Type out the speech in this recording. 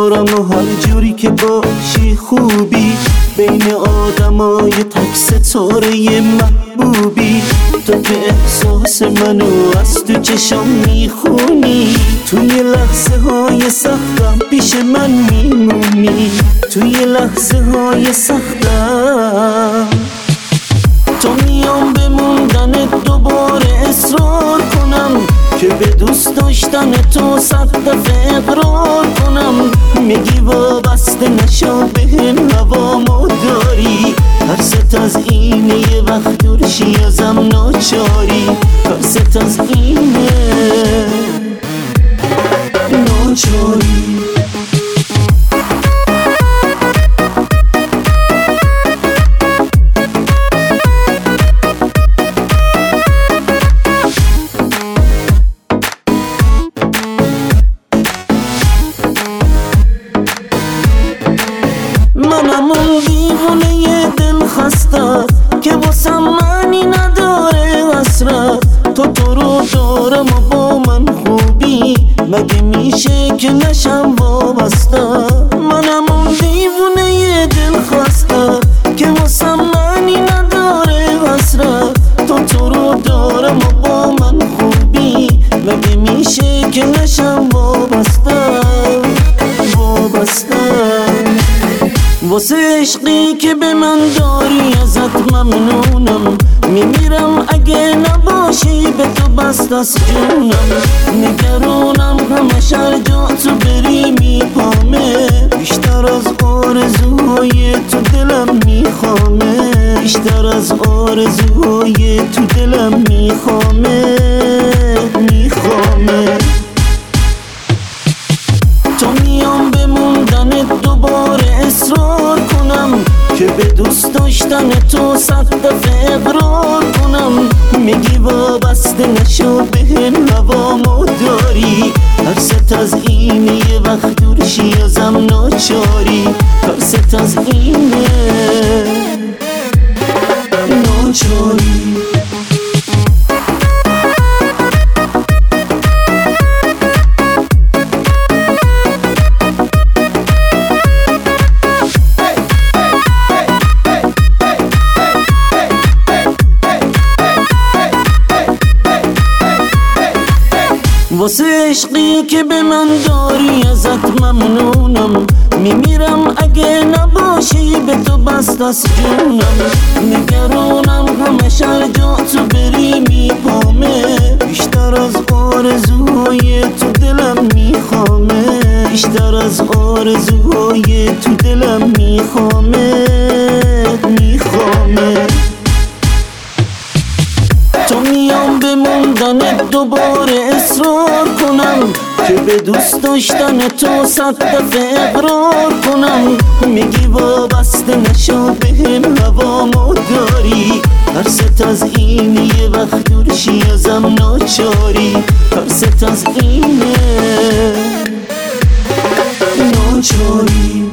دارم و هر جوری که باشی خوبی، بین آدمای تک ستاره محبوبی. تو که احساس منو از تو چشم میخونی، توی لحظه های سختم پیش من میمونی، توی لحظه های سختم. تو میام به موندن دوباره اصرار کنم، که به دوست داشتن تو 100 دفعه اقرار کنم. میگی وابسته نشو بهم هوامو داری، ترست از اینه یه وقت دورشی ازم ناچاری، ترست از اینه ناچاری. منم اون دیوونه دل خسته که واسم معنی نداره حسرت. تو رو دارم و با من خوبی، مگه میشه که نشم وابسته؟ منم اون دیوونه دل خسته که واسم معنی نداره حسرت. تو رو دارم و با من خوبی، مگه میشه که نشم وابسته؟ واسه عشقی که به من داری ازت ممنونم، میمیرم اگه نباشی به تو بست از جونم. نگرانم همش هر جا تو بری میپامه، بیشتر از آرزوهای تو دلم میخوامه، بیشتر از آرزوهای تو دلم میخوامه. تو میام به موندن دوباره اصرار کنم، که به دوست داشتن تو 100 دفعه اقرار کنم. میگی وابسته نشو بهم هوامو داری، ترست از اینه یه وقت دورشی ازم ناچاری، ترست از اینه ناچاری. واسه عشقی که به من داری ازت ممنونم، میمیرم اگه نباشی به تو بست از جونم. نگرانم همش هر جا تو بری میپامه، بیشتر از آرزوهای تو دلم میخوامه، بیشتر از آرزوهای تو دلم میخوامه. تو میام به موندن دوباره اصرار کنم، که به دوست داشتن تو 100 دفعه اقرار کنم. میگی وابسته نشو بهم هوامو داری، ترست از اینه یه وقت دورشی ازم ناچاری، ترست از اینه ناچاری.